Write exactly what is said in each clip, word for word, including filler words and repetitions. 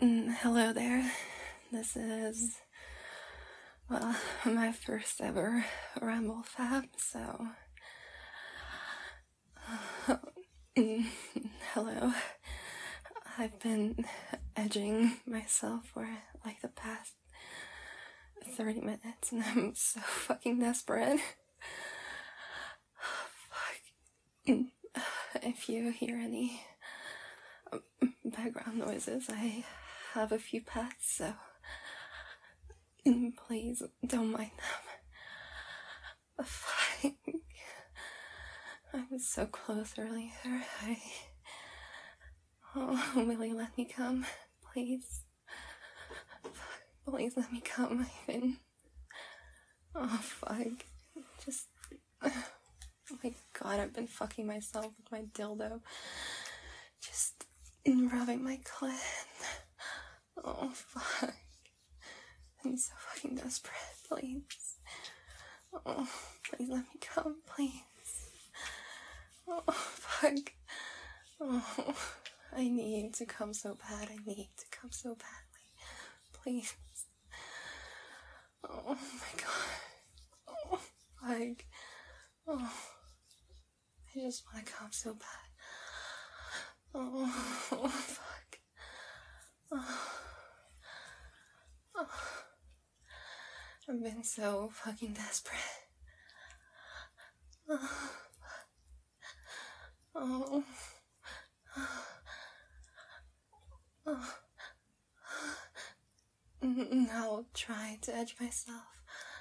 Mm, hello there. This is, well, my first ever Ramble Fab, so. Mm, hello. I've been edging myself for like the past thirty minutes, and I'm so fucking desperate. Fuck. If you hear any background noises, I have a few pets, so please don't mind them. Fuck. I was so close earlier. I... Oh, will you let me come? Please. Please let me come. I've been... Oh, fuck. Just... Oh my god, I've been fucking myself with my dildo. Just rubbing my clit. Oh, fuck. I'm so fucking desperate. Please. Oh, please let me come. Please. Oh, fuck. Oh, I need to come so bad. I need to come so badly. Please. Oh my god. Oh, fuck. Oh, I just want to come so bad. Oh, oh fuck. Oh. Oh. I've been so fucking desperate. Oh. Oh. Oh. I'll try to edge myself.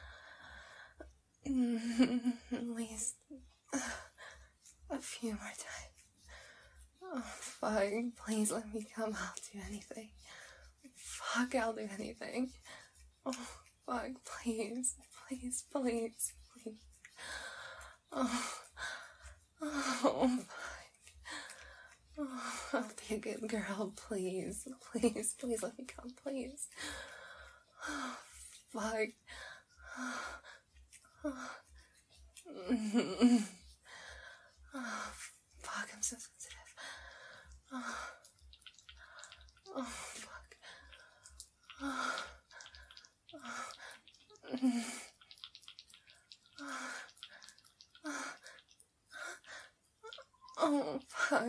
At least a few more times. Oh, fuck. Please let me come. I'll do anything. Fuck, I'll do anything. Oh, fuck. Please. Please, please, please. Oh. Oh, fuck. Oh, I'll be a good girl, please. Please, please let me come, please. Oh, fuck. Oh, oh. Oh, fuck, I'm so sensitive. Oh, oh fuck. Oh, oh. Oh, fuck.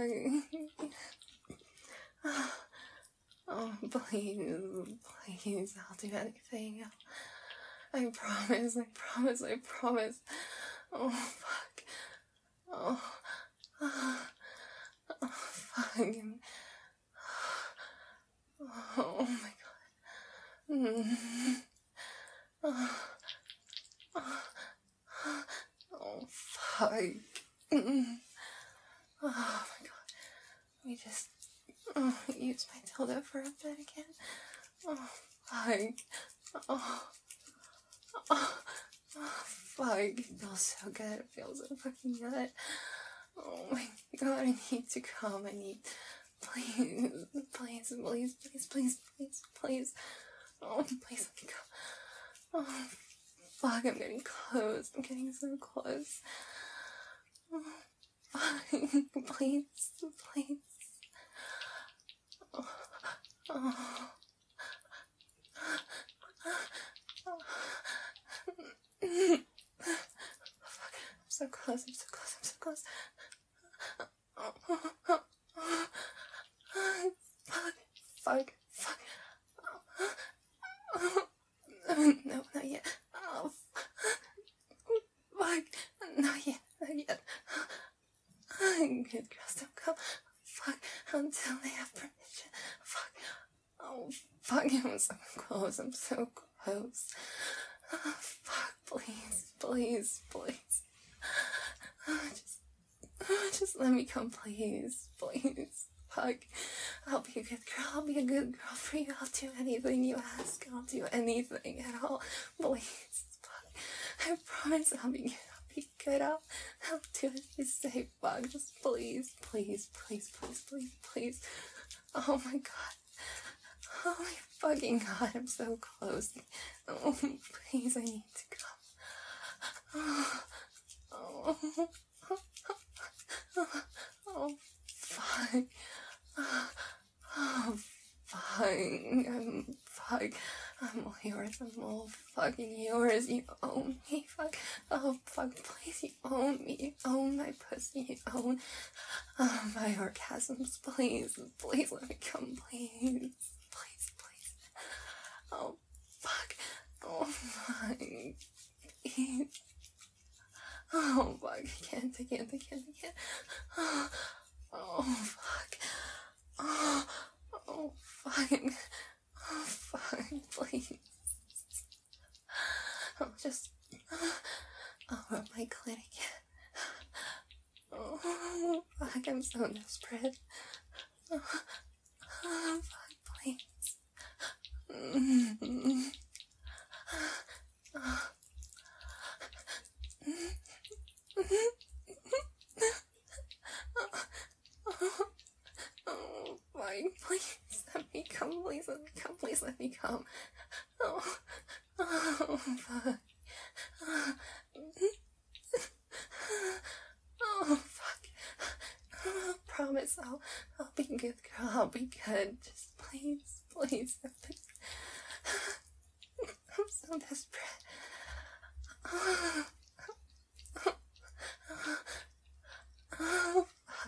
Oh, please, please, I'll do anything. I promise, I promise, I promise. Oh, fuck. Oh, oh, oh fuck. Oh, my god. Mm. Oh, oh, oh, fuck. Mm. Oh my god. Let me just oh, use my dildo for a bit again. Oh, fuck. Oh, oh, oh, fuck. It feels so good. It feels so fucking good. Oh my god, I need to come. I need... Please, please, please, please, please, please, please. Oh, please let me come. Oh, fuck, I'm getting close. I'm getting so close. Oh. Please, please. Oh, oh. Fuck. I'm so close, I'm so close, I'm so close. Oh, oh, oh, oh. Fuck, fuck, fuck. Oh, oh. No, not yet. Oh, fuck. Not yet, not yet. Good girls don't come. Fuck. Until they have permission. Fuck. Oh, fuck. I'm so close. I'm so close. Oh, fuck. Please. Please. Please. Oh, just, oh, just let me come, please. Please. Fuck. I'll be a good girl. I'll be a good girl for you. I'll do anything you ask. I'll do anything at all. Please. Fuck. I promise I'll be good. Be good. I'll, I'll do it. You say fuck. Just please, please, please, please, please, please. Oh my god. Oh my fucking god. I'm so close. Oh, please, I need to come. Oh, oh, oh, oh fuck. Oh, oh, fuck. fine. I'm fuck. I'm all yours. I'm all fucking yours. You own me. Fuck. Oh fuck. Please, you own me. You own my pussy. You own oh, my orgasms. Please, please let me come. Please, please, please. Oh fuck. Oh my. Please. Oh fuck. I can't. I can't. I can't. I can't. Oh, oh fuck. Oh. Oh, fine. Oh, fine, please. I'll just... I'll rub my clit again. Oh, fuck, I'm so desperate. Oh, oh fuck, please. Mm-hmm. Oh. Oh, fine, please let me come, please let me come, please let me come. Oh, oh, fuck. Oh, fuck. Oh, promise I'll, I'll be good, girl, I'll be good. Just please, please. I'm so desperate. Oh, oh fuck.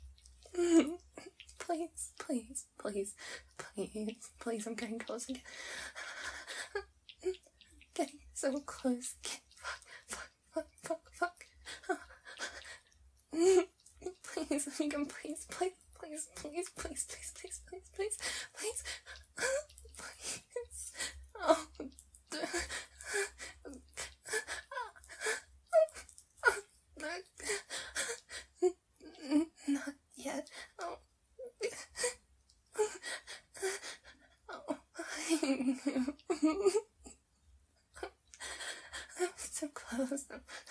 Please, please, please, please, please, I'm getting close again. Getting so close again. Fuck, fuck, fuck, fuck, fuck. Please, let me come, please, please, please, please, please, please, please, please, please, please, please. Oh, not yet. Oh. Oh. I'm so close.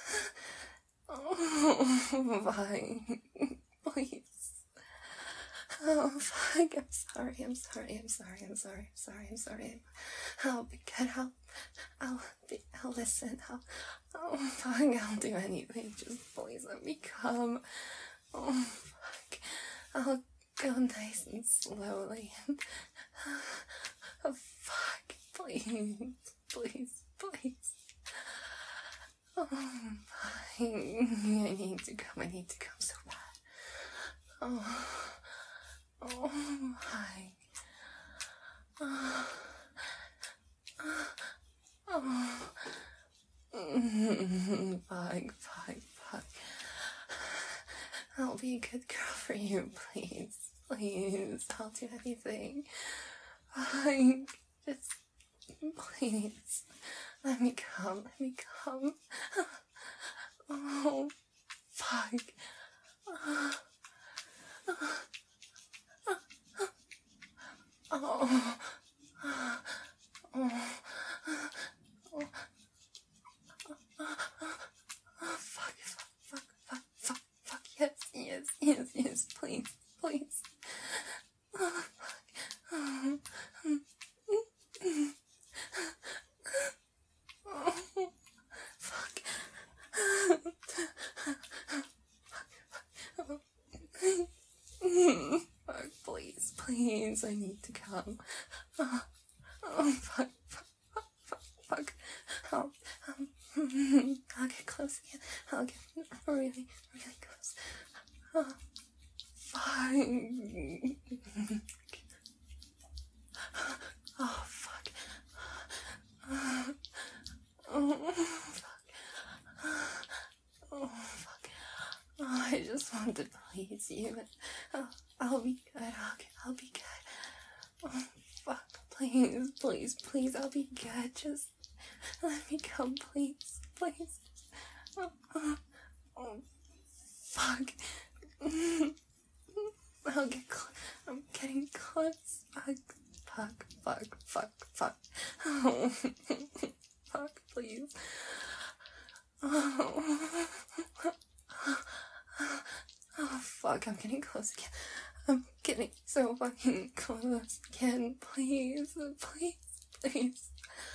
Oh, fine. Please. Oh, fuck. I'm sorry. I'm sorry. I'm sorry. I'm sorry. I'm sorry. I'm sorry. I'll be good. I'll, I'll be, I'll listen. I'll, oh, fuck. I'll do anything. Just please let me come. Oh, fuck. I'll go nice and slowly. Oh, fuck. Please. Please. Please. Oh, fine. I need to come. I need to come so bad. Oh. Oh, hi. Oh. Oh. Mm, fuck, fuck, fuck. I'll be a good girl for you, please. Please. I'll do anything. Fine. Just, please. Let me come. Let me come. Oh, fuck. Oh. Oh. Oh. Oh. Oh, fuck, fuck, fuck, fuck, fuck, fuck, yes, yes, yes, yes, please, please. Oh, fuck. Oh. Oh, fuck. Fuck, please, please, I need to come. Oh, oh fuck, fuck, fuck, fuck, fuck. Oh, um, I'll get close again. I'll get really, really close. Oh, fine. Oh, fuck. Oh, fuck. Oh, fuck. Oh, I just want to please you. Oh, I'll be good. I'll, get, I'll be good. Oh, fuck. Please, please, please, I'll be good. Just let me come, please. Please. Oh, oh, oh fuck. I'll get close. I'm getting close. Fuck, fuck, fuck, fuck, fuck. Oh, fuck, please. Oh. Oh, fuck, I'm getting close again. I'm getting so fucking close again. Please, please, please.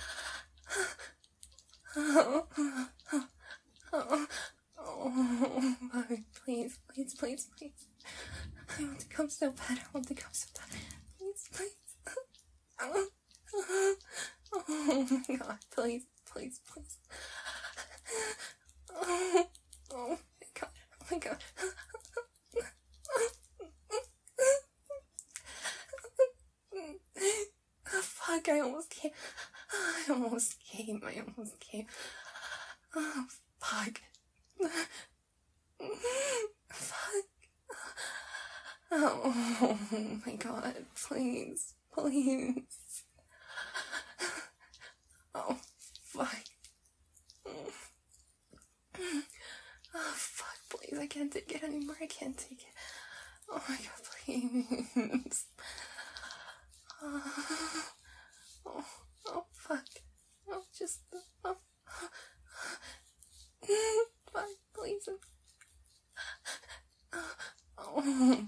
Oh, oh, oh, oh, fuck, please, please, please, please. I want to come so bad. I want to come so bad. Please, please. Oh my god, please, please, please. Oh, oh my god, oh my god. Oh, fuck, I almost came. I almost came, I almost came. Oh, fuck. Fuck. Oh my god, please, please. Oh, fuck. Oh, fuck, please, I can't take it anymore, I can't take it. Oh my god, please. Oh, oh, oh fuck. Oh, just, oh. Fuck, please. Oh,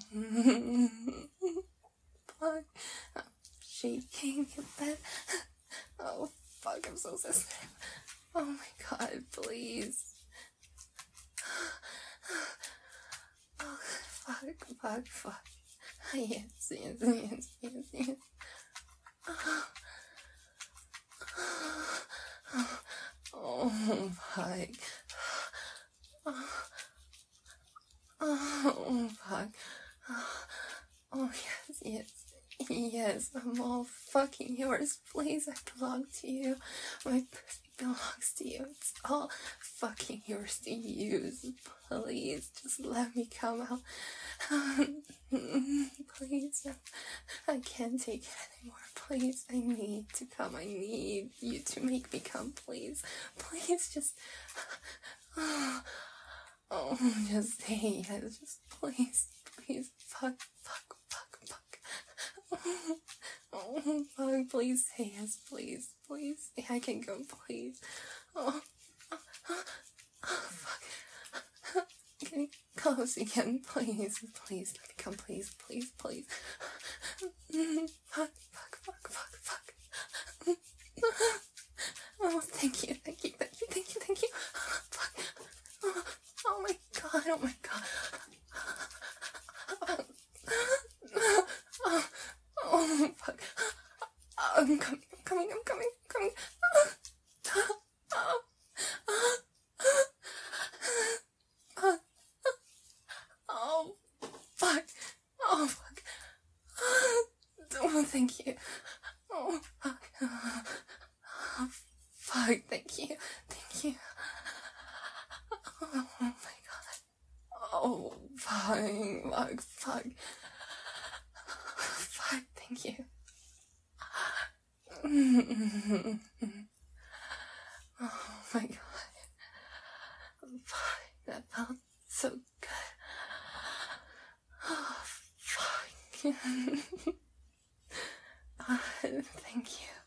fuck. I'm shaking in bed. Oh, fuck, I'm so sensitive. Oh my god, please. Oh, fuck, fuck, fuck. Yes, yes, yes, yes, yes. Oh, oh fuck. Oh, oh, fuck. Oh, yes, yes. Yes, I'm all fucking yours. Please, I belong to you. My pussy belongs to you. It's all fucking yours to use. Please, just let me come out. Please, I can't take it anymore. Please, I need to come. I need you to make me come. Please, please, just. Oh, oh just say yes. Just please, please. Fuck, fuck, fuck, fuck. Oh, fuck, please say yes, please, please. I can go, please. Oh, oh, oh, oh fuck. Can you close again, please, please, let me come, please, please, please. Fuck, fuck, fuck, fuck, fuck. Oh, thank you, thank you, thank you, thank you, thank you. Fuck. Oh, oh my god, oh my god. Oh, oh, fuck. I'm coming, I'm coming, I'm coming, I'm coming. Oh, fuck. Oh, fuck. Oh, thank you. Oh, fuck. Oh, fuck, thank you. Thank you. Oh, my god. Oh, fuck, fuck, fuck. Fuck, thank you. Oh my god. Fuck, that felt so good. Oh, fuck. uh, thank you.